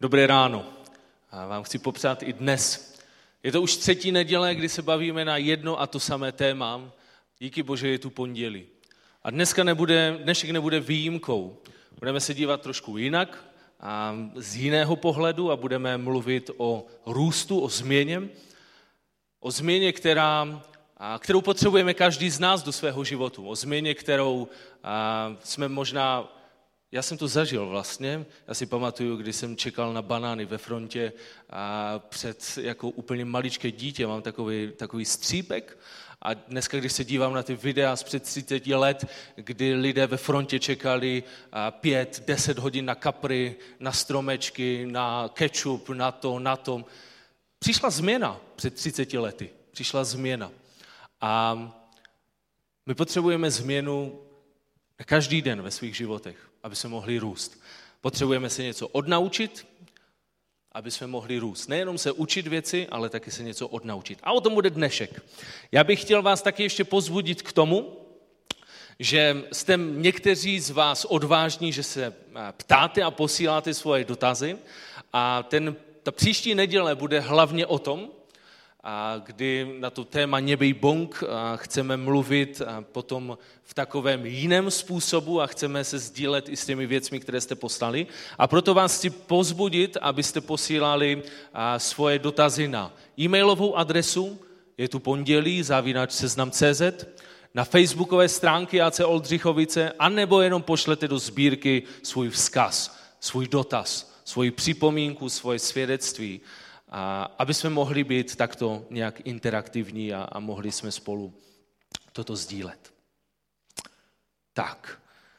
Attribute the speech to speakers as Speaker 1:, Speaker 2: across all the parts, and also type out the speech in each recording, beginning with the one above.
Speaker 1: Dobré ráno. A vám chci popřát i dnes. Je to už 3. neděle, kdy se bavíme na jedno a to samé téma. Díky Bože, je tu pondělí. A dnešek nebude výjimkou. Budeme se dívat trošku jinak a z jiného pohledu a budeme mluvit o růstu, o změně, kterou potřebujeme každý z nás do svého životu. O změně, kterou jsme možná... Já jsem to zažil vlastně. Já si pamatuju, když jsem čekal na banány ve frontě a jako úplně maličké dítě, mám takový střípek. A dneska, když se dívám na ty videa z před 30 let, kdy lidé ve frontě čekali 5-10 hodin na kapry, na stromečky, na kečup, na to. Přišla změna před 30 lety. Přišla změna. A my potřebujeme změnu každý den ve svých životech, aby jsme mohli růst. Potřebujeme se něco odnaučit, aby jsme mohli růst. Nejenom se učit věci, ale taky se něco odnaučit. A o tom bude dnešek. Já bych chtěl vás taky ještě pozbudit k tomu, že jste někteří z vás odvážní, že se ptáte a posíláte svoje dotazy. A ta příští neděle bude hlavně o tom, kdy na to téma Nebej Bong chceme mluvit potom v takovém jiném způsobu a chceme se sdílet i s těmi věcmi, které jste poslali. A proto vás chci povzbudit, abyste posílali svoje dotazy na e-mailovou adresu, je tu pondělí@seznam.cz, na facebookové stránky AC Oldřichovice, anebo jenom pošlete do sbírky svůj vzkaz, svůj dotaz, svoji připomínku, svoje svědectví, aby jsme mohli být takto nějak interaktivní a mohli jsme spolu toto sdílet. Tak.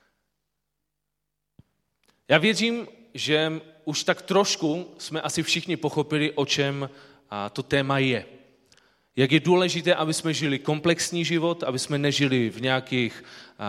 Speaker 1: Já věřím, že už tak trošku jsme asi všichni pochopili, o čem to téma je. Jak je důležité, aby jsme žili komplexní život, aby jsme nežili v nějakých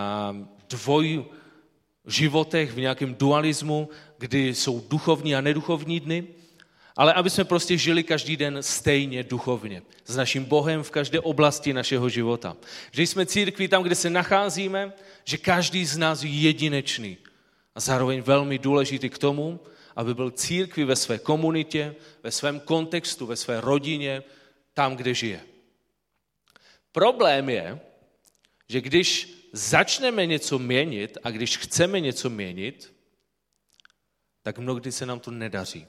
Speaker 1: dvojživotech, v nějakém dualismu, kdy jsou duchovní a neduchovní dny, ale aby jsme prostě žili každý den stejně duchovně, s naším Bohem v každé oblasti našeho života. Že jsme církví tam, kde se nacházíme, že každý z nás je jedinečný a zároveň velmi důležitý k tomu, aby byl církví ve své komunitě, ve svém kontextu, ve své rodině, tam, kde žije. Problém je, že když začneme něco měnit a když chceme něco měnit, tak mnohdy se nám to nedaří.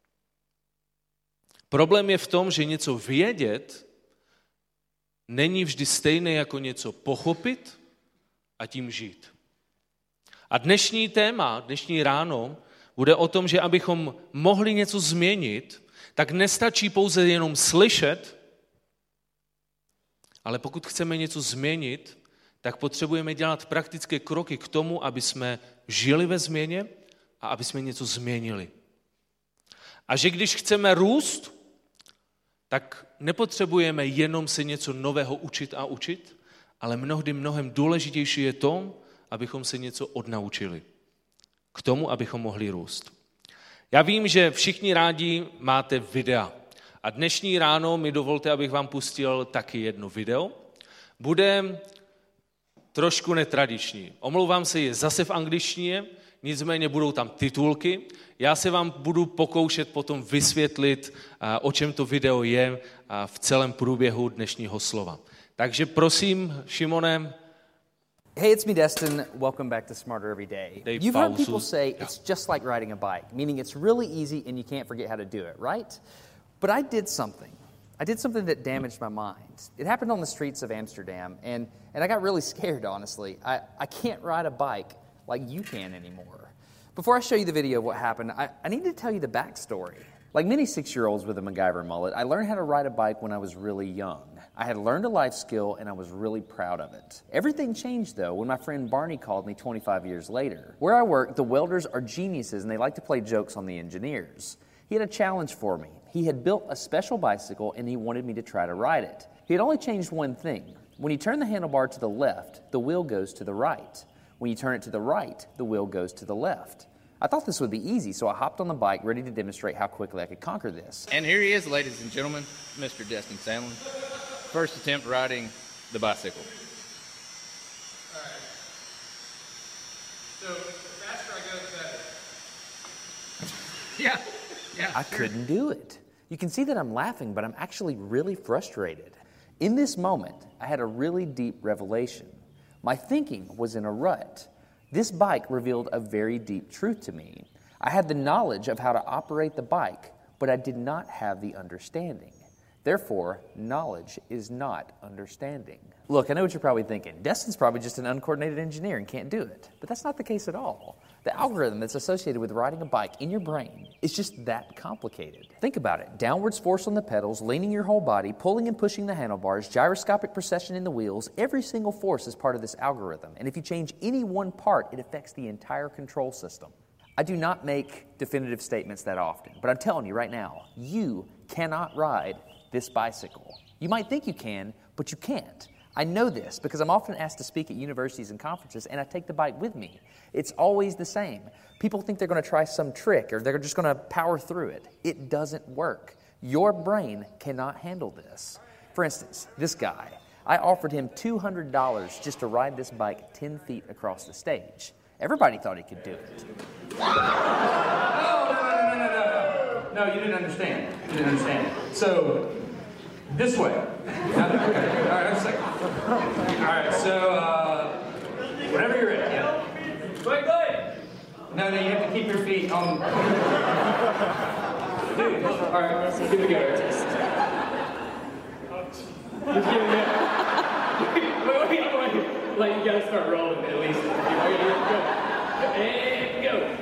Speaker 1: Problém je v tom, že něco vědět není vždy stejné jako něco pochopit a tím žít. A dnešní téma, dnešní ráno, bude o tom, že abychom mohli něco změnit, tak nestačí pouze jenom slyšet, ale pokud chceme něco změnit, tak potřebujeme dělat praktické kroky k tomu, aby jsme žili ve změně a aby jsme něco změnili. A že když chceme růst, tak nepotřebujeme jenom se něco nového učit, ale mnohdy mnohem důležitější je to, abychom se něco odnaučili. K tomu, abychom mohli růst. Já vím, že všichni rádi máte videa. A dnešní ráno mi dovolte, abych vám pustil taky jedno video. Bude trošku netradiční. Omlouvám se, je zase v angličtině, nicméně budou tam titulky. Já se vám budu pokoušet potom vysvětlit, o čem to video je v celém průběhu dnešního slova. Takže prosím, Šimone.
Speaker 2: Hey, it's me, Destin. Welcome back to Smarter Every Day. You've heard people say it's just like riding a bike, meaning it's really easy and you can't forget how to do it, right? But I did something. I did something that damaged my mind. It happened on the streets of Amsterdam, and I got really scared, honestly. I can't ride a bike like you can anymore. Before I show you the video of what happened, I need to tell you the backstory. Like many 6-year-olds with a MacGyver mullet, I learned how to ride a bike when I was really young. I had learned a life skill, and I was really proud of it. Everything changed, though, when my friend Barney called me 25 years later. Where I work, the welders are geniuses, and they like to play jokes on the engineers. He had a challenge for me. He had built a special bicycle, and he wanted me to try to ride it. He had only changed one thing. When you turn the handlebar to the left, the wheel goes to the right. When you turn it to the right, the wheel goes to the left. I thought this would be easy, so I hopped on the bike ready to demonstrate how quickly I could conquer this.
Speaker 3: And here he is, ladies and gentlemen, Mr. Destin Sandlin. First attempt riding the bicycle.
Speaker 4: All right. So the faster I go, the better.
Speaker 3: Yeah.
Speaker 2: I couldn't do it. You can see that I'm laughing, but I'm actually really frustrated. In this moment, I had a really deep revelation. My thinking was in a rut. This bike revealed a very deep truth to me. I had the knowledge of how to operate the bike, but I did not have the understanding. Therefore, knowledge is not understanding. Look, I know what you're probably thinking. Destin's probably just an uncoordinated engineer and can't do it. But that's not the case at all. The algorithm that's associated with riding a bike in your brain is just that complicated. Think about it. Downwards force on the pedals, leaning your whole body, pulling and pushing the handlebars, gyroscopic precession in the wheels. Every single force is part of this algorithm. And if you change any one part, it affects the entire control system. I do not make definitive statements that often, but I'm telling you right now, you cannot ride this bicycle. You might think you can, but you can't. I know this because I'm often asked to speak at universities and conferences, and I take the bike with me. It's always the same. People think they're going to try some trick or they're just going to power through it. It doesn't work. Your brain cannot handle this. For instance, this guy, I offered him $200 just to ride this bike 10 feet across the stage. Everybody thought he could do it.
Speaker 5: No, you didn't understand. You didn't understand. So, this way. Okay, all right, just a second. All right, so, whenever you're ready. Yeah. Wait. No, you have to keep your feet on. Dude, all right, give it a go. Just give it a go. Wait. Like, you gotta start rolling at least. Okay, go. And go.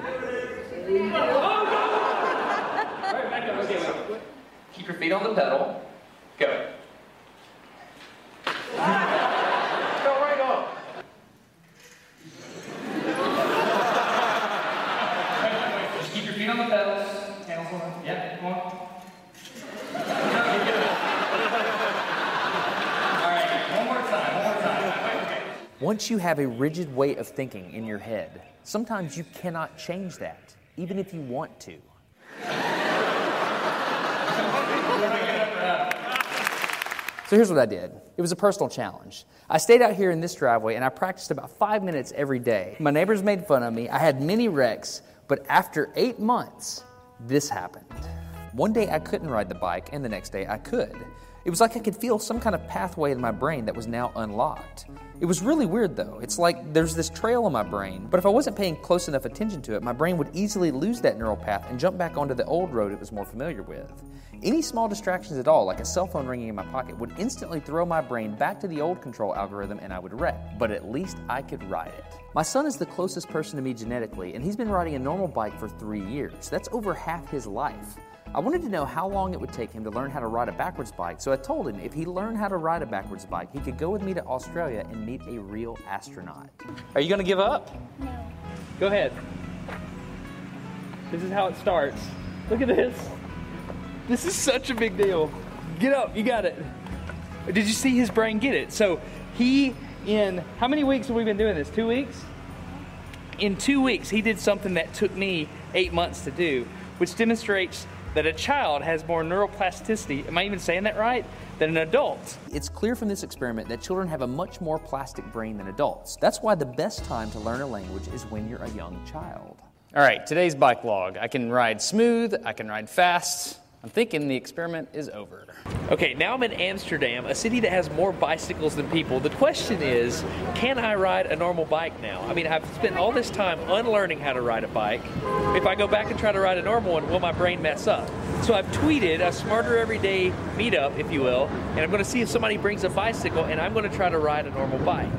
Speaker 5: Oh, go! All right, back up. Okay, wait. Keep your feet on the pedal. Go. Go right off. Just keep your feet on the pedals. Handles on. Yeah, come on. All right, one more time. Okay.
Speaker 2: Once you have a rigid way of thinking in your head, sometimes you cannot change that, even if you want to. So here's what I did. It was a personal challenge. I stayed out here in this driveway and I practiced about 5 minutes every day. My neighbors made fun of me. I had many wrecks, but after 8 months, this happened. One day I couldn't ride the bike and the next day I could. It was like I could feel some kind of pathway in my brain that was now unlocked. It was really weird though. It's like there's this trail in my brain, but if I wasn't paying close enough attention to it, my brain would easily lose that neural path and jump back onto the old road it was more familiar with. Any small distractions at all, like a cell phone ringing in my pocket, would instantly throw my brain back to the old control algorithm and I would wreck. But at least I could ride it. My son is the closest person to me genetically, and he's been riding a normal bike for 3 years. That's over half his life. I wanted to know how long it would take him to learn how to ride a backwards bike, so I told him if he learned how to ride a backwards bike, he could go with me to Australia and meet a real astronaut.
Speaker 5: Are you going to give up?
Speaker 6: No.
Speaker 5: Go ahead. This is how it starts. Look at this. This is such a big deal. Get up, you got it. Did you see his brain get it? So in how many weeks have we been doing this? 2 weeks? In 2 weeks, he did something that took me 8 months to do, which demonstrates that a child has more neuroplasticity, am I even saying that right, than an adult.
Speaker 2: It's clear from this experiment that children have a much more plastic brain than adults. That's why the best time to learn a language is when you're a young child.
Speaker 7: All right, today's bike log. I can ride smooth, I can ride fast. I'm thinking the experiment is over.
Speaker 8: Okay, now I'm in Amsterdam, a city that has more bicycles than people. The question is, can I ride a normal bike now? I mean, I've spent all this time unlearning how to ride a bike. If I go back and try to ride a normal one, will my brain mess up? So I've tweeted a Smarter Everyday meetup, if you will, and I'm going to see if somebody brings a bicycle, and I'm going to try to ride a normal bike.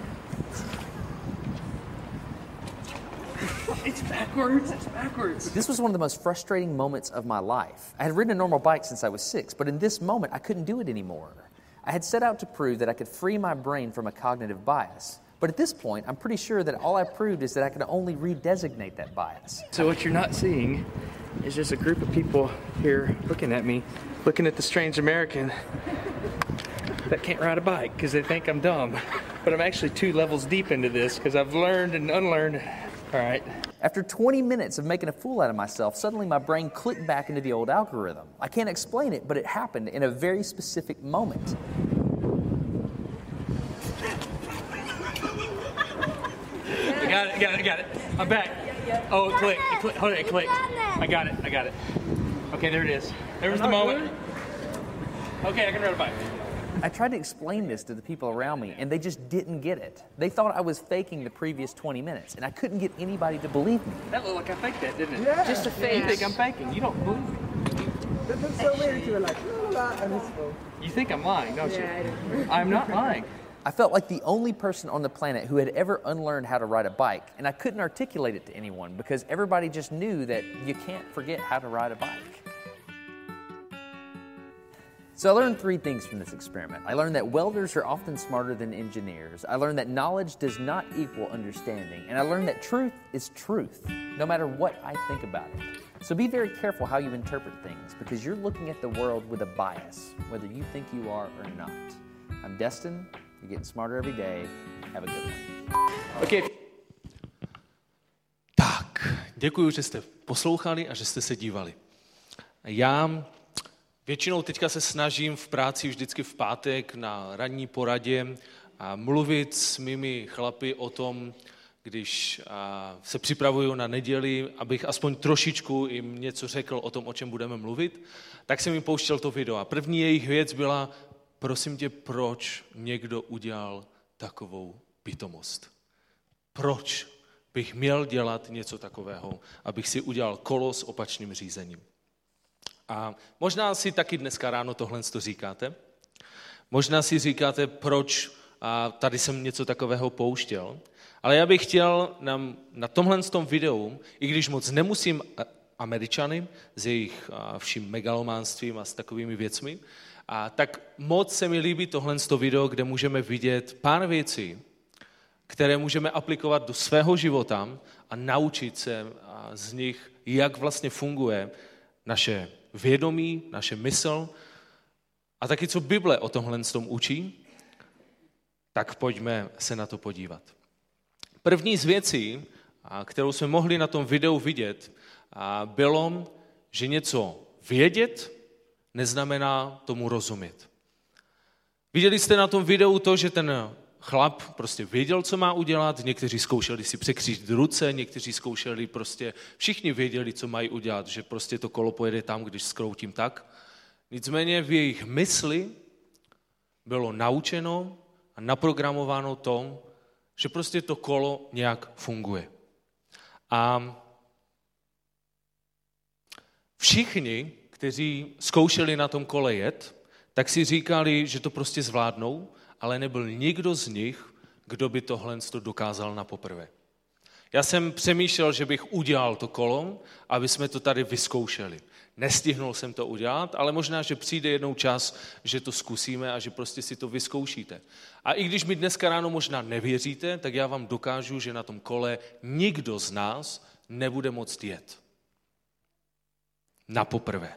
Speaker 8: It's backwards.
Speaker 2: This was one of the most frustrating moments of my life. I had ridden a normal bike since I was 6, but in this moment, I couldn't do it anymore. I had set out to prove that I could free my brain from a cognitive bias. But at this point, I'm pretty sure that all I proved is that I could only redesignate that bias.
Speaker 8: So what you're not seeing is just a group of people here looking at me, looking at the strange American that can't ride a bike because they think I'm dumb. But I'm actually 2 levels deep into this because I've learned and unlearned. All right.
Speaker 2: After 20 minutes of making a fool out of myself, suddenly my brain clicked back into the old algorithm. I can't explain it, but it happened in a very specific moment.
Speaker 8: I got it. I'm back. Oh, it clicked. Hold on, it clicked.
Speaker 5: I got it. Okay, there it is. There was the moment. Okay, I can ride a bike.
Speaker 2: I tried to explain this to the people around me, and they just didn't get it. They thought I was faking the previous 20 minutes, and I couldn't get anybody to believe me.
Speaker 5: That looked like I faked that, didn't it?
Speaker 4: Yeah.
Speaker 5: Just a face. You think I'm faking. You don't believe me.
Speaker 4: That looks so weird. You were like, la la la, and it's full.
Speaker 5: You think I'm lying, don't you? I'm not lying.
Speaker 2: I felt like the only person on the planet who had ever unlearned how to ride a bike, and I couldn't articulate it to anyone because everybody just knew that you can't forget how to ride a bike. So I learned 3 things from this experiment. I learned that welders are often smarter than engineers. I learned that knowledge does not equal understanding. And I learned that truth is truth, no matter what I think about it. So be very careful how you interpret things, because you're looking at the world with a bias, whether you think you are or not. I'm Destin. You're getting smarter every day. Have a good one.
Speaker 5: Okay.
Speaker 1: Tak, děkuji, že jste poslouchali a že jste se dívali. Já většinou teďka se snažím v práci vždycky v pátek na ranní poradě mluvit s mými chlapy o tom, když se připravuju na neděli, abych aspoň trošičku jim něco řekl o tom, o čem budeme mluvit, tak jsem jim pouštěl to video. A první jejich věc byla, prosím tě, proč někdo udělal takovou pitomost? Proč bych měl dělat něco takového, abych si udělal kolo s opačným řízením? A možná si taky dneska ráno tohle říkáte. Možná si říkáte, proč tady jsem něco takového pouštěl. Ale já bych chtěl na tomhle videu, i když moc nemusím Američany s jejich vším megalománstvím a s takovými věcmi, tak moc se mi líbí tohle video, kde můžeme vidět pár věcí, které můžeme aplikovat do svého života a naučit se z nich, jak vlastně funguje naše vědomí, naše mysl a taky co Bible o tomhle učí, tak pojďme se na to podívat. První z věcí, kterou jsme mohli na tom videu vidět, bylo, že něco vědět neznamená tomu rozumět. Viděli jste na tom videu to, že ten chlap prostě věděl, co má udělat, někteří zkoušeli si překřížit ruce, někteří zkoušeli prostě, všichni věděli, co mají udělat, že prostě to kolo pojede tam, když skroutím tak. Nicméně v jejich mysli bylo naučeno a naprogramováno to, že prostě to kolo nějak funguje. A všichni, kteří zkoušeli na tom kole jet, tak si říkali, že to prostě zvládnou, ale nebyl nikdo z nich, kdo by tohle dokázal na poprvé. Já jsem přemýšlel, že bych udělal to kolo, aby jsme to tady vyzkoušeli. Nestihnul jsem to udělat, ale možná, že přijde jednou čas, že to zkusíme a že prostě si to vyzkoušíte. A i když mi dneska ráno možná nevěříte, tak já vám dokážu, že na tom kole nikdo z nás nebude moct jet. Na poprvé.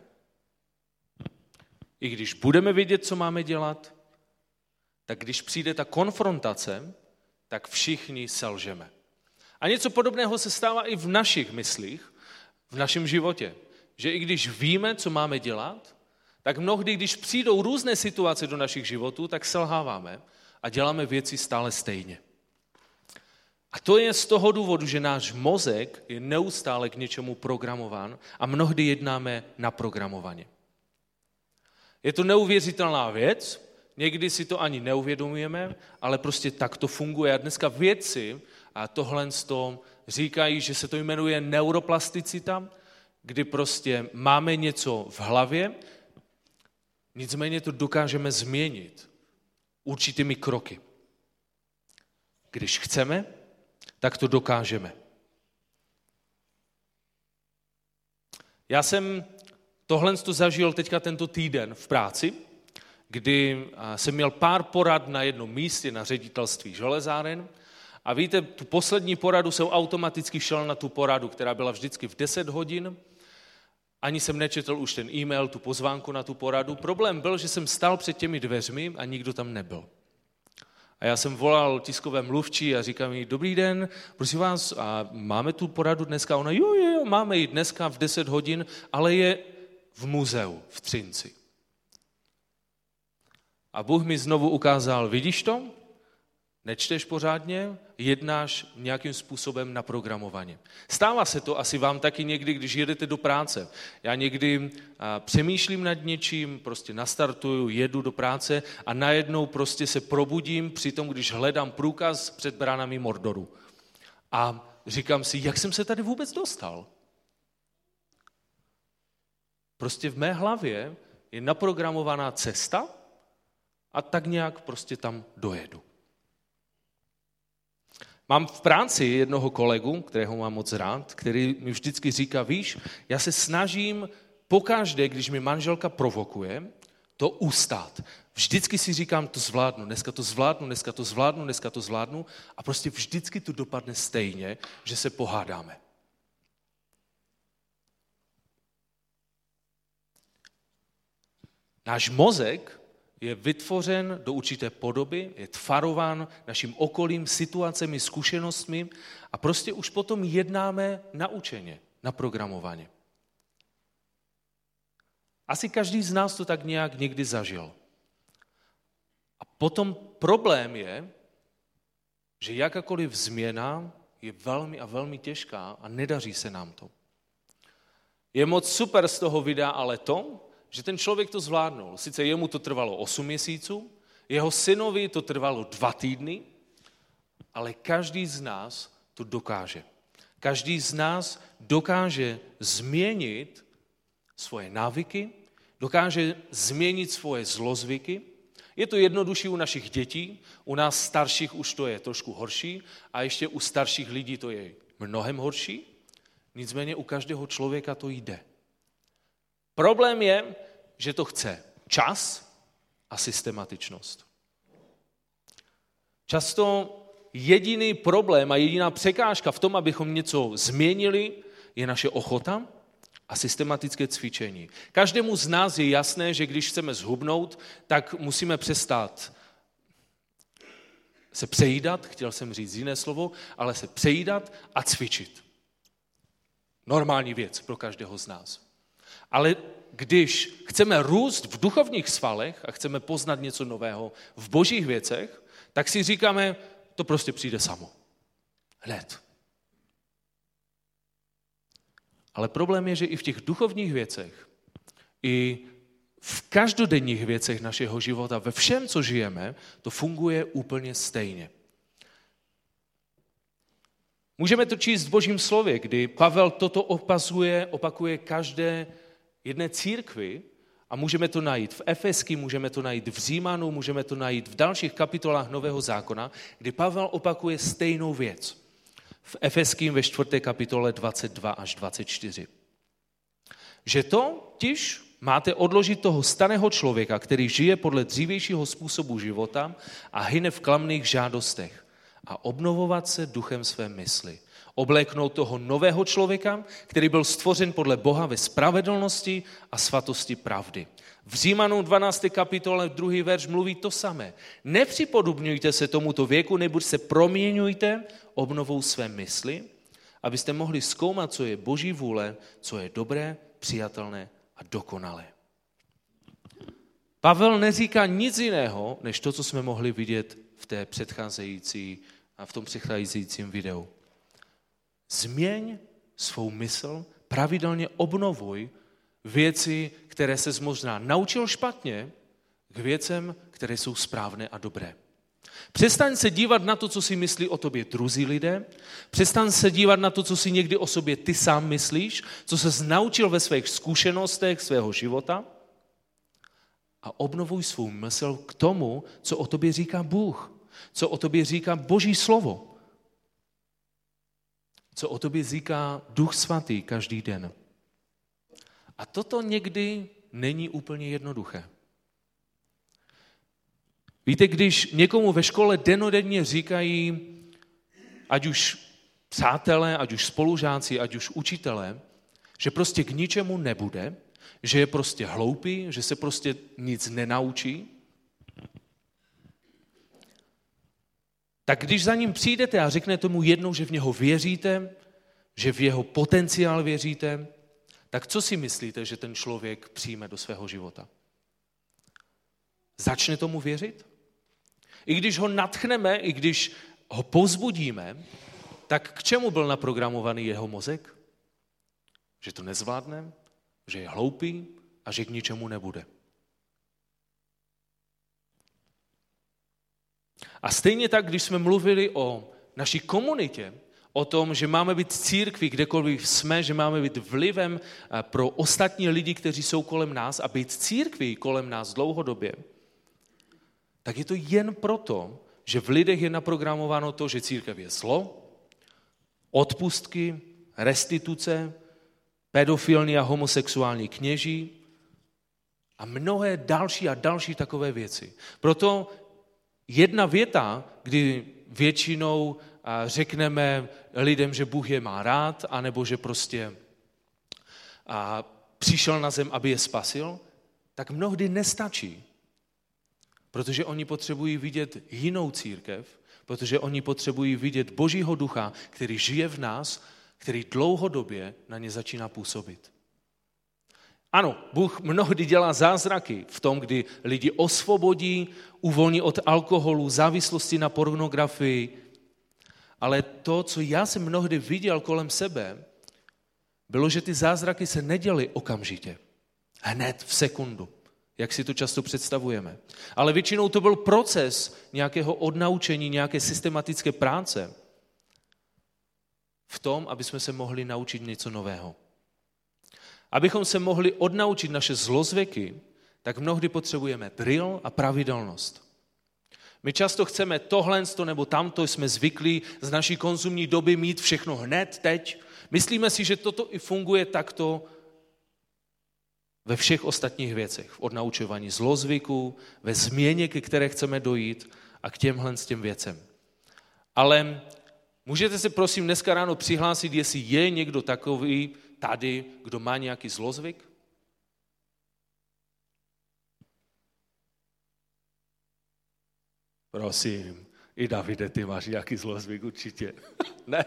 Speaker 1: I když budeme vědět, co máme dělat, tak když přijde ta konfrontace, tak všichni selžeme. A něco podobného se stává i v našich myslích, v našem životě. Že i když víme, co máme dělat, tak mnohdy, když přijdou různé situace do našich životů, tak selháváme a děláme věci stále stejně. A to je z toho důvodu, že náš mozek je neustále k něčemu programován a mnohdy jednáme naprogramovaně. Je to neuvěřitelná věc, někdy si to ani neuvědomujeme, ale prostě tak to funguje. A dneska vědci a tohle říkají, že se to jmenuje neuroplasticita, kdy prostě máme něco v hlavě, nicméně to dokážeme změnit určitými kroky. Když chceme, tak to dokážeme. Já jsem tohle zažil teďka tento týden v práci, kdy jsem měl pár porad na jednom místě na ředitelství železáren. A víte, tu poslední poradu jsem automaticky šel na tu poradu, která byla vždycky v 10 hodin. Ani jsem nečetl už ten e-mail, tu pozvánku na tu poradu. Problém byl, že jsem stál před těmi dveřmi a nikdo tam nebyl. A já jsem volal tiskové mluvčí a říkám jí, dobrý den, prosím vás, a máme tu poradu dneska? Ona, jo, máme ji dneska v 10 hodin, ale je v muzeu v Třinci. A Bůh mi znovu ukázal, vidíš to? nečteš pořádně, jednáš nějakým způsobem naprogramovaně. Stává se to asi vám taky někdy, když jedete do práce. Já někdy přemýšlím nad něčím, prostě nastartuju, jedu do práce a najednou prostě se probudím při tom, když hledám průkaz před bránami Mordoru. A říkám si, jak jsem se tady vůbec dostal? Prostě v mé hlavě je naprogramovaná cesta a tak nějak prostě tam dojedu. Mám v práci jednoho kolegu, kterého mám moc rád, který mi vždycky říká, víš, já se snažím pokaždé, když mi manželka provokuje, to ustát. Vždycky si říkám, to zvládnu, dneska to zvládnu, dneska to zvládnu, dneska to zvládnu a prostě vždycky to dopadne stejně, že se pohádáme. Náš mozek je vytvořen do určité podoby, je tvarován naším okolím, situacemi, zkušenostmi a prostě už potom jednáme naučeně, naprogramovaně. Asi každý z nás to tak nějak někdy zažil. A potom problém je, že jakákoliv změna je velmi a velmi těžká a nedaří se nám to. Je moc super z toho videa ale to, že ten člověk to zvládnul. Sice jemu to trvalo 8 měsíců, jeho synovi to trvalo 2 týdny, ale každý z nás to dokáže. Každý z nás dokáže změnit svoje návyky, dokáže změnit svoje zlozvyky. Je to jednodušší u našich dětí, u nás starších už to je trošku horší a ještě u starších lidí to je mnohem horší. Nicméně u každého člověka to jde. Problém je, že to chce čas a systematičnost. Často jediný problém a jediná překážka v tom, abychom něco změnili, je naše ochota a systematické cvičení. Každému z nás je jasné, že když chceme zhubnout, tak musíme přestat se přejídat, chtěl jsem říct jiné slovo, ale se přejídat a cvičit. Normální věc pro každého z nás. Ale když chceme růst v duchovních svalech a chceme poznat něco nového v božích věcech, tak si říkáme, to prostě přijde samo. Hned. Ale problém je, že i v těch duchovních věcech, i v každodenních věcech našeho života, ve všem, co žijeme, to funguje úplně stejně. Můžeme to číst v Božím slově, kdy Pavel toto opakuje každé jedné církvi a můžeme to najít v Efeský, můžeme to najít v Římanu, můžeme to najít v dalších kapitolách Nového zákona, kdy Pavel opakuje stejnou věc. V Efeským ve 4. kapitole 22 až 24. Že totiž máte odložit toho starého člověka, který žije podle dřívějšího způsobu života a hyne v klamných žádostech a obnovovat se duchem své mysli. Obléknout toho nového člověka, který byl stvořen podle Boha ve spravedlnosti a svatosti pravdy. V Římanům 12. kapitole 2. verš mluví to samé. Nepřipodobňujte se tomuto věku, neboť se proměňujte obnovou své mysli, abyste mohli zkoumat, co je Boží vůle, co je dobré, přijatelné a dokonalé. Pavel neříká nic jiného, než to, co jsme mohli vidět v tom předcházejícím videu. Změň svou mysl, pravidelně obnovuj věci, které ses možná naučil špatně, k věcem, které jsou správné a dobré. Přestaň se dívat na to, co si myslí o tobě druzí lidé, přestaň se dívat na to, co si někdy o sobě ty sám myslíš, co ses naučil ve svých zkušenostech svého života a obnovuj svou mysl k tomu, co o tobě říká Bůh, co o tobě říká Boží slovo, co o tobě říká Duch Svatý každý den. A toto někdy není úplně jednoduché. Víte, když někomu ve škole dennodenně říkají, ať už přátelé, ať už spolužáci, ať už učitelé, že prostě k ničemu nebude, že je prostě hloupý, že se prostě nic nenaučí, tak když za ním přijdete a řeknete mu jednou, že v něho věříte, že v jeho potenciál věříte, tak co si myslíte, že ten člověk přijme do svého života? Začne tomu věřit? I když ho nadchneme, i když ho povzbudíme, tak k čemu byl naprogramovaný jeho mozek? Že to nezvládne, že je hloupý a že k ničemu nebude. A stejně tak, když jsme mluvili o naší komunitě, o tom, že máme být církví, kdekoliv jsme, že máme být vlivem pro ostatní lidi, kteří jsou kolem nás a být církví kolem nás dlouhodobě, tak je to jen proto, že v lidech je naprogramováno to, že církev je zlo, odpustky, restituce, pedofilní a homosexuální kněží a mnohé další a další takové věci. Proto jedna věta, kdy většinou řekneme lidem, že Bůh je má rád, anebo že prostě přišel na zem, aby je spasil, tak mnohdy nestačí. Protože oni potřebují vidět jinou církev, protože oni potřebují vidět Božího ducha, který žije v nás, který dlouhodobě na ně začíná působit. Ano, Bůh mnohdy dělá zázraky v tom, kdy lidi osvobodí, uvolní od alkoholu, závislosti na pornografii, ale to, co já jsem mnohdy viděl kolem sebe, bylo, že ty zázraky se neděly okamžitě, hned v sekundu, jak si to často představujeme. Ale většinou to byl proces nějakého odnaučení, nějaké systematické práce v tom, aby jsme se mohli naučit něco nového. Abychom se mohli odnaučit naše zlozvyky, tak mnohdy potřebujeme drill a pravidelnost. My často chceme tohle nebo tamto, jsme zvyklí z naší konzumní doby mít všechno hned, teď. Myslíme si, že toto i funguje takto ve všech ostatních věcech. V odnaučování zlozvyků, ve změně, ke které chceme dojít a k těmhle s těm věcem. Ale můžete se prosím dneska ráno přihlásit, jestli je někdo takový tady, kdo má nějaký zlozvyk? Prosím, i Davide, ty máš nějaký zlozvyk určitě. Ne?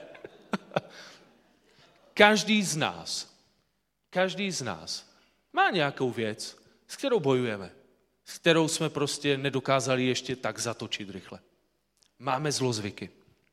Speaker 1: Každý z nás má nějakou věc, s kterou bojujeme, s kterou jsme prostě nedokázali ještě tak zatočit rychle. Máme zlozvyky.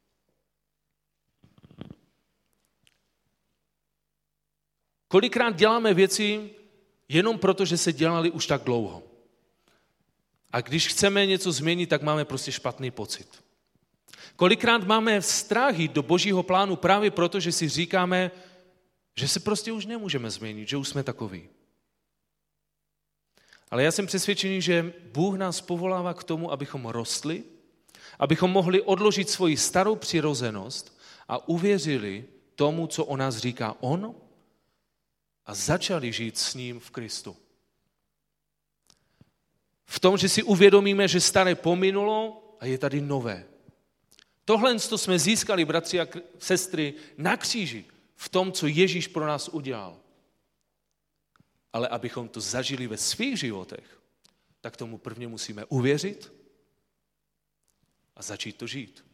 Speaker 1: Kolikrát děláme věci jenom proto, že se dělali už tak dlouho. A když chceme něco změnit, tak máme prostě špatný pocit. Kolikrát máme strach jít do Božího plánu právě proto, že si říkáme, že se prostě už nemůžeme změnit, že už jsme takoví. Ale já jsem přesvědčený, že Bůh nás povolává k tomu, abychom rostli, abychom mohli odložit svoji starou přirozenost a uvěřili tomu, co o nás říká on, a začali žít s ním v Kristu. V tom, že si uvědomíme, že staré pominulo a je tady nové. Tohle jsme získali, bratři a sestry, na kříži, v tom, co Ježíš pro nás udělal. Ale abychom to zažili ve svých životech, tak tomu prvně musíme uvěřit a začít to žít.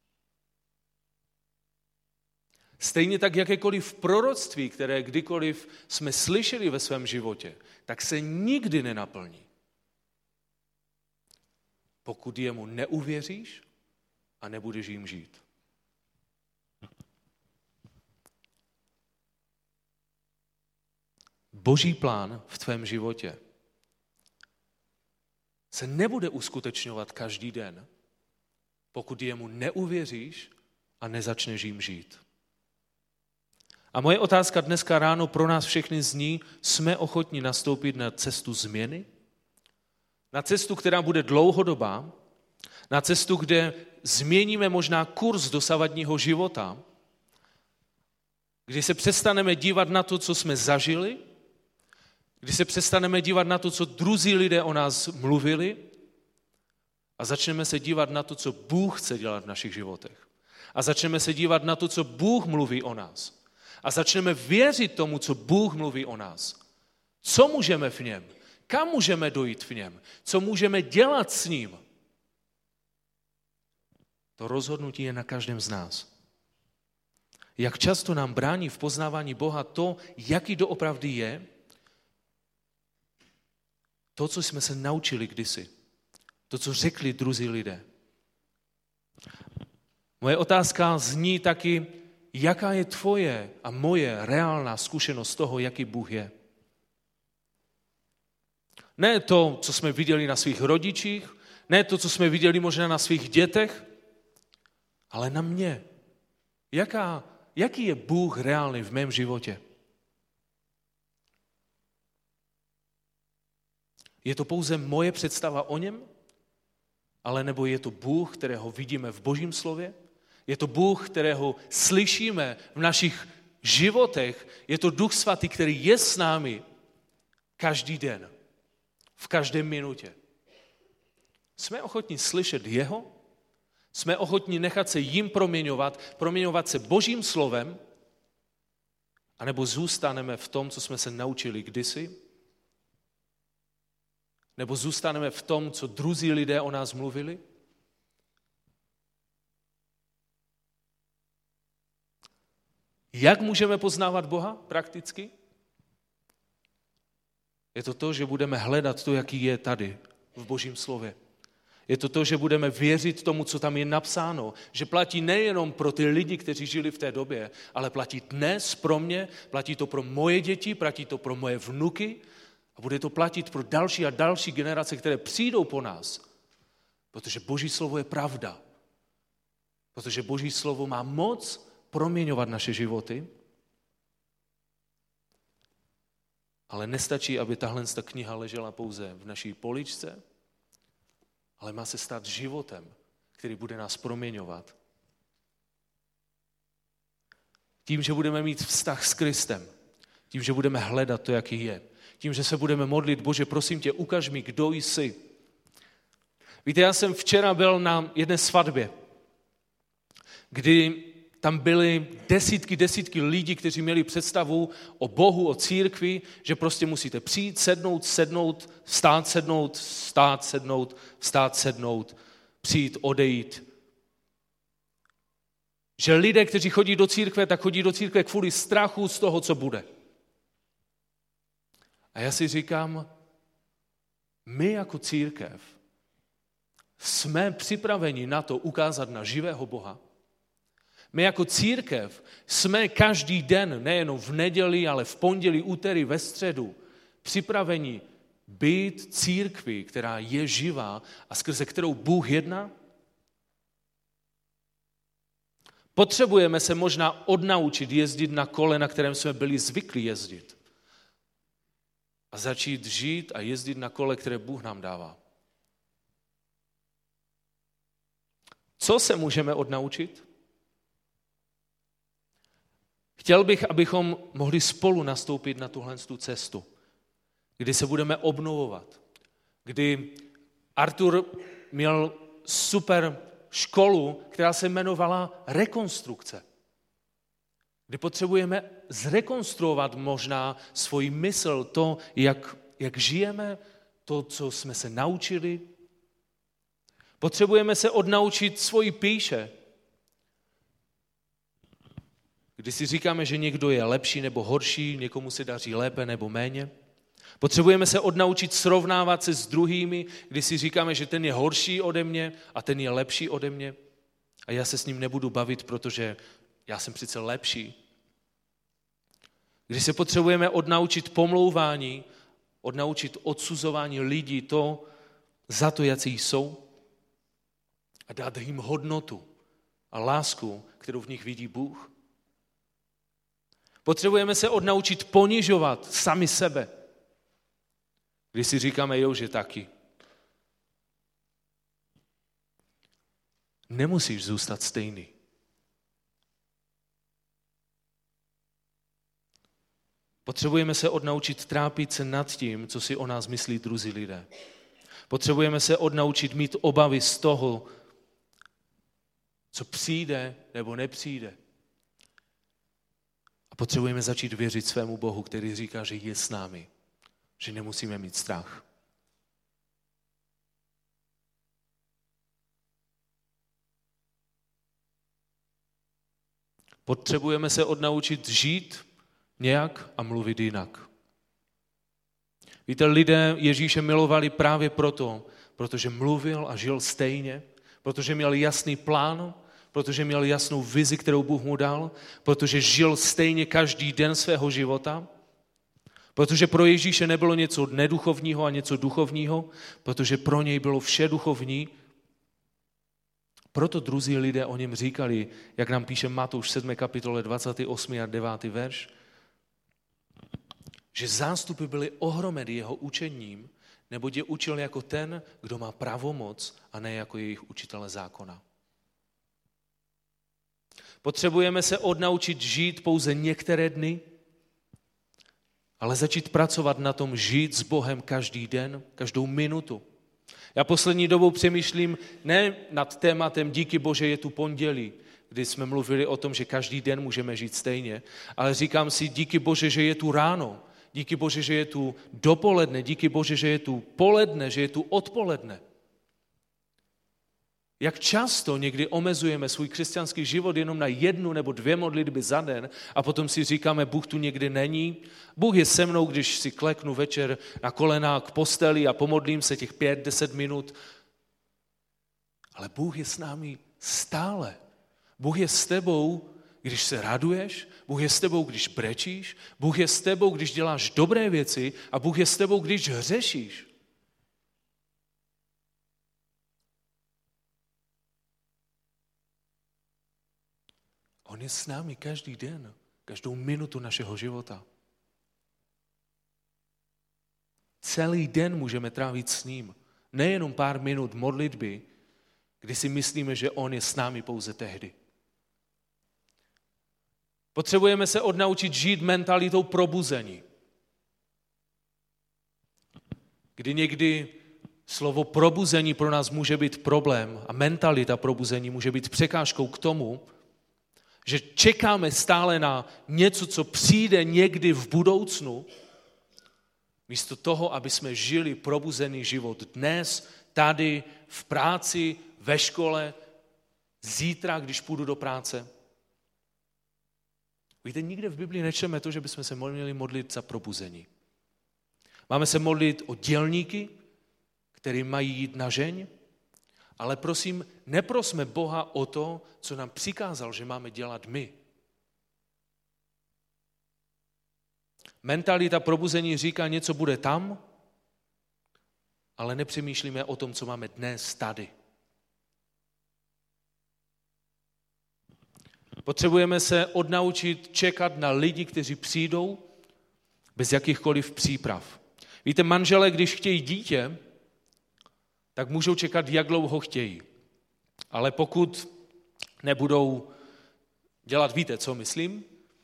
Speaker 1: Stejně tak jakékoliv proroctví, které kdykoliv jsme slyšeli ve svém životě, tak se nikdy nenaplní. Pokud jemu neuvěříš a nebudeš jim žít. Boží plán v tvém životě se nebude uskutečňovat každý den, pokud jemu neuvěříš a nezačneš jim žít. A moje otázka dneska ráno pro nás všechny zní, jsme ochotní nastoupit na cestu změny? Na cestu, která bude dlouhodobá, na cestu, kde změníme možná kurz dosavadního života, kdy se přestaneme dívat na to, co jsme zažili, kdy se přestaneme dívat na to, co druzí lidé o nás mluvili a začneme se dívat na to, co Bůh chce dělat v našich životech. A začneme se dívat na to, co Bůh mluví o nás. A začneme věřit tomu, co Bůh mluví o nás. Co můžeme v něm? Kam můžeme dojít v něm? Co můžeme dělat s ním? To rozhodnutí je na každém z nás. Jak často nám brání v poznávání Boha to, jaký doopravdy je, to, co jsme se naučili kdysi, to, co řekli druzí lidé, Moje otázka zní taky, jaká je tvoje a moje reálná zkušenost toho, jaký Bůh je. Ne to, co jsme viděli na svých rodičích, ne to, co jsme viděli možná na svých dětech, ale na mě. Jaký je Bůh reálný v mém životě? Je to pouze moje představa o něm? Ale nebo je to Bůh, kterého vidíme v Božím slově? Je to Bůh, kterého slyšíme v našich životech? Je to Duch Svatý, který je s námi každý den, v každé minutě? Jsme ochotní slyšet jeho? Jsme ochotní nechat se jim proměňovat se Božím slovem? A nebo zůstaneme v tom, co jsme se naučili kdysi? Nebo zůstaneme v tom, co druzí lidé o nás mluvili? Jak můžeme poznávat Boha prakticky? Je to to, že budeme hledat to, jaký je tady v Božím slově. Je to to, že budeme věřit tomu, co tam je napsáno, že platí nejenom pro ty lidi, kteří žili v té době, ale platí dnes pro mě, platí to pro moje děti, platí to pro moje vnuky a bude to platit pro další a další generace, které přijdou po nás. Protože Boží slovo je pravda. Protože Boží slovo má moc proměňovat naše životy. Ale nestačí, aby tahle kniha ležela pouze v naší poličce, ale má se stát životem, který bude nás proměňovat. Tím, že budeme mít vztah s Kristem, tím, že budeme hledat to, jaký je, tím, že se budeme modlit, Bože, prosím tě, ukaž mi, kdo jsi. Víte, já jsem včera byl na jedné svatbě, kdy tam byly desítky lidí, kteří měli představu o Bohu, o církvi, že prostě musíte přijít, sednout, vstát, sednout, přijít, odejít. Že lidé, kteří chodí do církve, tak chodí do církve kvůli strachu z toho, co bude. A já si říkám, my jako církev jsme připraveni na to ukázat na živého Boha. My jako církev jsme každý den, nejenom v neděli, ale v pondělí, úterý, ve středu, připraveni být církví, která je živá a skrze kterou Bůh jedná. Potřebujeme se možná odnaučit jezdit na kole, na kterém jsme byli zvyklí jezdit. A začít žít a jezdit na kole, které Bůh nám dává. Co se můžeme odnaučit? Chtěl bych, abychom mohli spolu nastoupit na tuhle cestu, kdy se budeme obnovovat, kdy Artur měl super školu, která se jmenovala rekonstrukce, kdy potřebujeme zrekonstruovat možná svoji mysl, to, jak žijeme, to, co jsme se naučili. Potřebujeme se odnaučit svoji píše, kdy si říkáme, že někdo je lepší nebo horší, někomu se daří lépe nebo méně. Potřebujeme se odnaučit srovnávat se s druhými, kdy si říkáme, že ten je horší ode mě a ten je lepší ode mě a já se s ním nebudu bavit, protože já jsem přece lepší. Kdy se potřebujeme odnaučit pomlouvání, odnaučit odsuzování lidí za to, jací jsou a dát jim hodnotu a lásku, kterou v nich vidí Bůh. Potřebujeme se odnaučit ponižovat sami sebe, když si říkáme, že taky. Nemusíš zůstat stejný. Potřebujeme se odnaučit trápit se nad tím, co si o nás myslí druzí lidé. Potřebujeme se odnaučit mít obavy z toho, co přijde nebo nepřijde. A potřebujeme začít věřit svému Bohu, který říká, že je s námi, že nemusíme mít strach. Potřebujeme se odnaučit žít nějak a mluvit jinak. Víte, lidé Ježíše milovali právě proto, protože mluvil a žil stejně, protože měl jasný plán, protože měl jasnou vizi, kterou Bůh mu dal, protože žil stejně každý den svého života, protože pro Ježíše nebylo něco neduchovního a něco duchovního, protože pro něj bylo vše duchovní. Proto druzí lidé o něm říkali, jak nám píše Matouš 7. kapitole 28. a 9. verš, že zástupy byly ohromeny jeho učením, neboť je učil jako ten, kdo má pravomoc a ne jako jejich učitele zákona. Potřebujeme se odnaučit žít pouze některé dny, ale začít pracovat na tom žít s Bohem každý den, každou minutu. Já poslední dobou přemýšlím ne nad tématem díky Bože je tu pondělí, kdy jsme mluvili o tom, že každý den můžeme žít stejně, ale říkám si díky Bože, že je tu ráno, díky Bože, že je tu dopoledne, díky Bože, že je tu poledne, že je tu odpoledne. Jak často někdy omezujeme svůj křesťanský život jenom na 1 nebo 2 modlitby za den a potom si říkáme, Bůh tu někdy není. Bůh je se mnou, když si kleknu večer na kolena k posteli a pomodlím se těch 5-10 minut. Ale Bůh je s námi stále. Bůh je s tebou, když se raduješ, Bůh je s tebou, když brečíš, Bůh je s tebou, když děláš dobré věci a Bůh je s tebou, když hřešíš. On je s námi každý den, každou minutu našeho života. Celý den můžeme trávit s ním. Nejenom pár minut modlitby, kdy si myslíme, že on je s námi pouze tehdy. Potřebujeme se odnaučit žít mentalitou probuzení. Kdy někdy slovo probuzení pro nás může být problém a mentalita probuzení může být překážkou k tomu, že čekáme stále na něco, co přijde někdy v budoucnu, místo toho, aby jsme žili probuzený život dnes, tady, v práci, ve škole, zítra, když půjdu do práce. Víte, nikde v Biblii nečteme to, že bychom se měli modlit za probuzení. Máme se modlit o dělníky, který mají jít na žeň, ale prosím, neprosme Boha o to, co nám přikázal, že máme dělat my. Mentalita probuzení říká, něco bude tam, ale nepřemýšlíme o tom, co máme dnes tady. Potřebujeme se odnaučit čekat na lidi, kteří přijdou bez jakýchkoliv příprav. Víte, manželé, když chtějí dítě, tak můžou čekat, jak dlouho chtějí. Ale pokud nebudou dělat, víte, co myslím,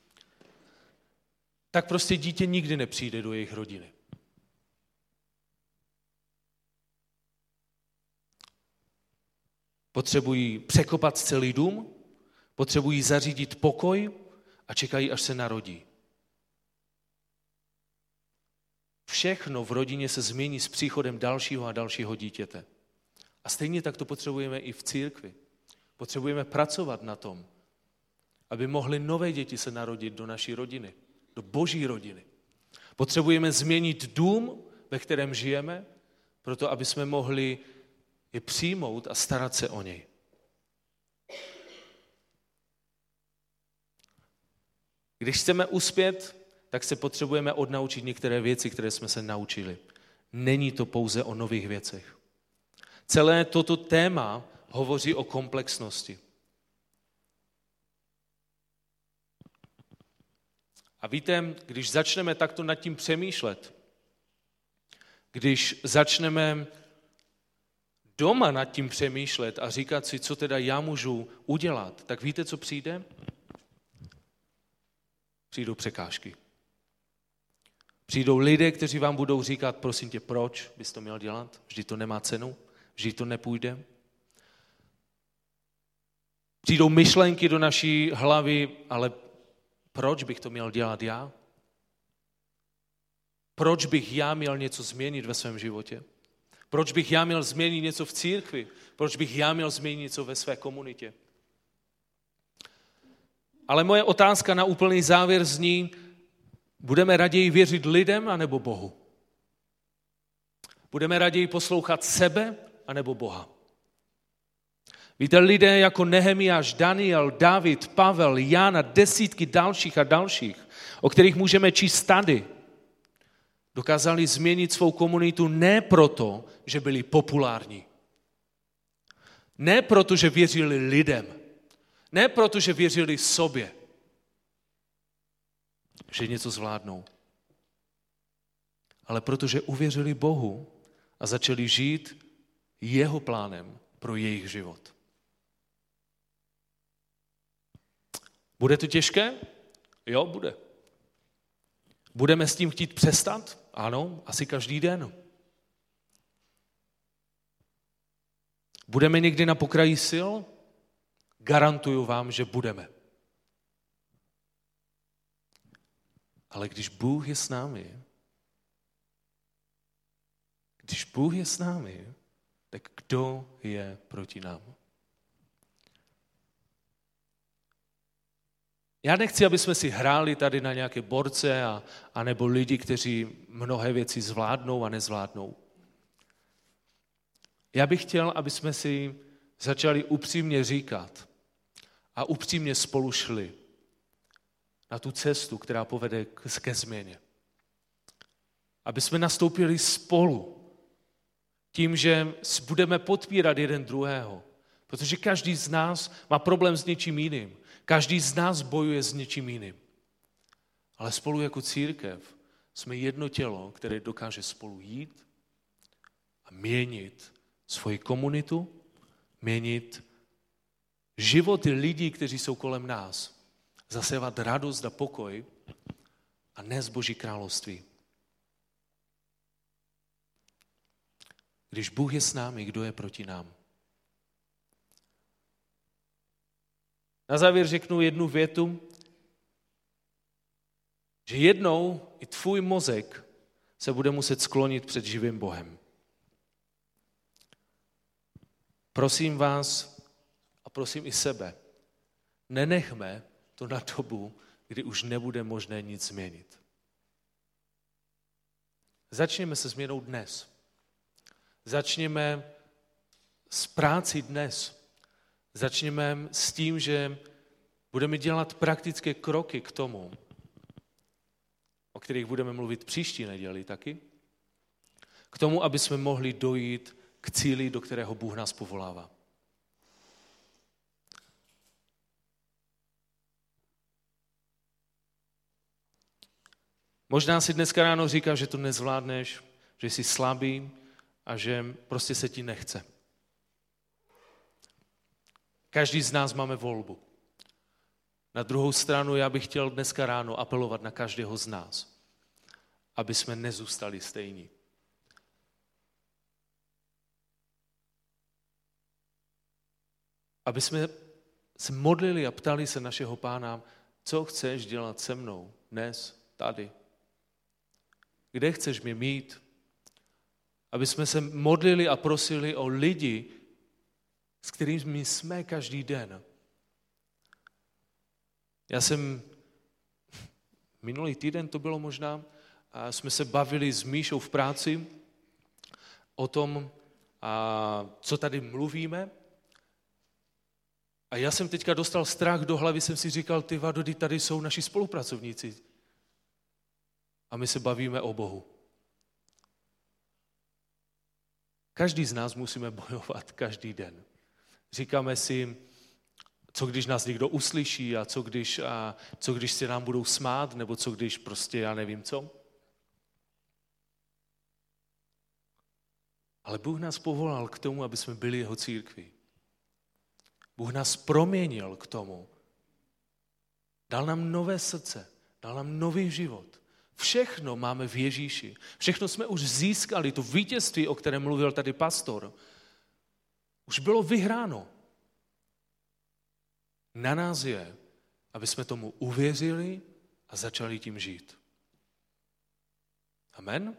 Speaker 1: tak prostě dítě nikdy nepřijde do jejich rodiny. Potřebují překopat celý dům, potřebují zařídit pokoj a čekají, až se narodí. Všechno v rodině se změní s příchodem dalšího a dalšího dítěte. A stejně tak to potřebujeme i v církvi. Potřebujeme pracovat na tom, aby mohly nové děti se narodit do naší rodiny, do Boží rodiny. Potřebujeme změnit dům, ve kterém žijeme, proto aby jsme mohli je přijmout a starat se o něj. Když chceme uspět, tak se potřebujeme odnaučit některé věci, které jsme se naučili. Není to pouze o nových věcech. Celé toto téma hovoří o komplexnosti. A víte, když začneme takto nad tím přemýšlet, když začneme doma nad tím přemýšlet a říkat si, co teda já můžu udělat, tak víte, co přijde? Přijdou překážky. Přijdou lidé, kteří vám budou říkat, prosím tě, proč bys to měl dělat? Vždyť to nemá cenu, vždyť to nepůjde. Přijdou myšlenky do naší hlavy, ale proč bych to měl dělat já? Proč bych já měl něco změnit ve svém životě? Proč bych já měl změnit něco v církvi? Proč bych já měl změnit něco ve své komunitě? Ale moje otázka na úplný závěr zní, budeme raději věřit lidem anebo Bohu? Budeme raději poslouchat sebe anebo Boha? Víte, lidé jako Nehemiáš, Daniel, David, Pavel, Jan a desítky dalších a dalších, o kterých můžeme číst tady, dokázali změnit svou komunitu ne proto, že byli populární. Ne proto, že věřili lidem. Ne proto, že věřili sobě. Že něco zvládnou. Ale protože uvěřili Bohu a začali žít jeho plánem pro jejich život. Bude to těžké? Jo, bude. Budeme s tím chtít přestat? Ano, asi každý den. Budeme někdy na pokraji sil? Garantuju vám, že budeme. Ale když Bůh je s námi, tak kdo je proti nám? Já nechci, aby jsme si hráli tady na nějaké borce a nebo lidi, kteří mnohé věci zvládnou a nezvládnou. Já bych chtěl, aby jsme si začali upřímně říkat a upřímně spolu šli na tu cestu, která povede ke změně. Aby jsme nastoupili spolu tím, že budeme podpírat jeden druhého. Protože každý z nás má problém s něčím jiným. Každý z nás bojuje s něčím jiným. Ale spolu jako církev jsme jedno tělo, které dokáže spolu jít a měnit svoji komunitu, měnit životy lidí, kteří jsou kolem nás, zasévat radost a pokoj a nést Boží království. Když Bůh je s námi, kdo je proti nám? Na závěr řeknu jednu větu, že jednou i tvůj mozek se bude muset sklonit před živým Bohem. Prosím vás a prosím i sebe, nenechme to na dobu, kdy už nebude možné nic změnit. Začněme se změnou dnes. Začněme s práci dnes. Začněme s tím, že budeme dělat praktické kroky k tomu, o kterých budeme mluvit příští neděli taky, k tomu, aby jsme mohli dojít k cíli, do kterého Bůh nás povolává. Možná si dneska ráno říkáš, že to nezvládneš, že jsi slabý a že prostě se ti nechce. Každý z nás máme volbu. Na druhou stranu já bych chtěl dneska ráno apelovat na každého z nás, aby jsme nezůstali stejní. Aby jsme se modlili a ptali se našeho Pána, co chceš dělat se mnou dnes, tady. Kde chceš mě mít? Aby jsme se modlili a prosili o lidi, s kterými jsme každý den. Já jsem minulý týden, to bylo možná, a jsme se bavili s Míšou v práci o tom, co tady mluvíme. A já jsem teďka dostal strach do hlavy, jsem si říkal, ty vado, tady jsou naši spolupracovníci. A my se bavíme o Bohu. Každý z nás musíme bojovat každý den. Říkáme si, co když nás někdo uslyší a co když se nám budou smát, nebo co když prostě já nevím co. Ale Bůh nás povolal k tomu, aby jsme byli jeho církví. Bůh nás proměnil k tomu. Dal nám nové srdce, dal nám nový život. Všechno máme v Ježíši. Všechno jsme už získali, to vítězství, o kterém mluvil tady pastor. Už bylo vyhráno. Na nás je, aby jsme tomu uvěřili a začali tím žít. Amen?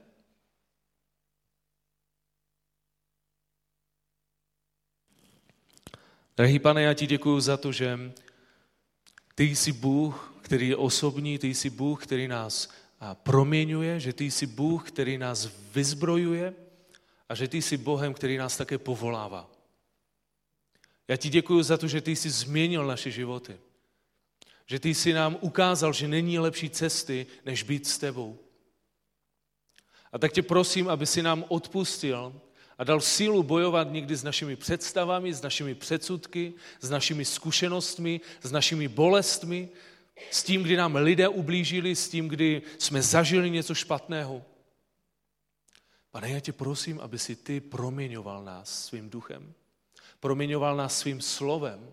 Speaker 1: Drahý Pane, já ti děkuju za to, že ty jsi Bůh, který je osobní, ty jsi Bůh, který nás proměňuje, že ty jsi Bůh, který nás vyzbrojuje a že ty jsi Bohem, který nás také povolává. Já ti děkuji za to, že ty jsi změnil naše životy. Že ty jsi nám ukázal, že není lepší cesty, než být s tebou. A tak tě prosím, aby si nám odpustil a dal sílu bojovat někdy s našimi představami, s našimi předsudky, s našimi zkušenostmi, s našimi bolestmi, s tím, kdy nám lidé ublížili, s tím, kdy jsme zažili něco špatného. Pane, já tě prosím, aby si ty proměňoval nás svým duchem, proměňoval nás svým slovem.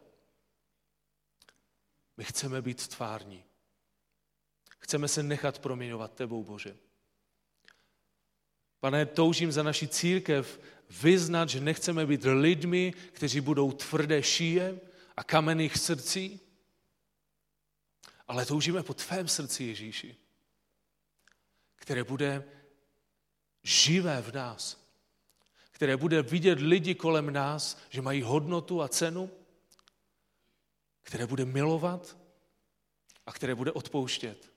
Speaker 1: My chceme být tvární. Chceme se nechat proměňovat tebou, Bože. Pane, toužím za naši církev vyznat, že nechceme být lidmi, kteří budou tvrdé šíje a kamenných srdcí, ale toužíme po tvém srdci, Ježíši, které bude živé v nás, které bude vidět lidi kolem nás, že mají hodnotu a cenu, které bude milovat a které bude odpouštět.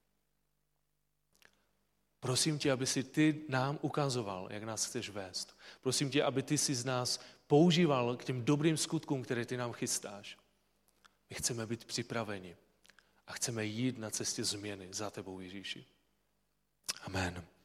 Speaker 1: Prosím tě, aby si ty nám ukazoval, jak nás chceš vést. Prosím tě, aby ty si z nás používal k těm dobrým skutkům, které ty nám chystáš. My chceme být připraveni a chceme jít na cestě změny za tebou, Ježíši. Amen.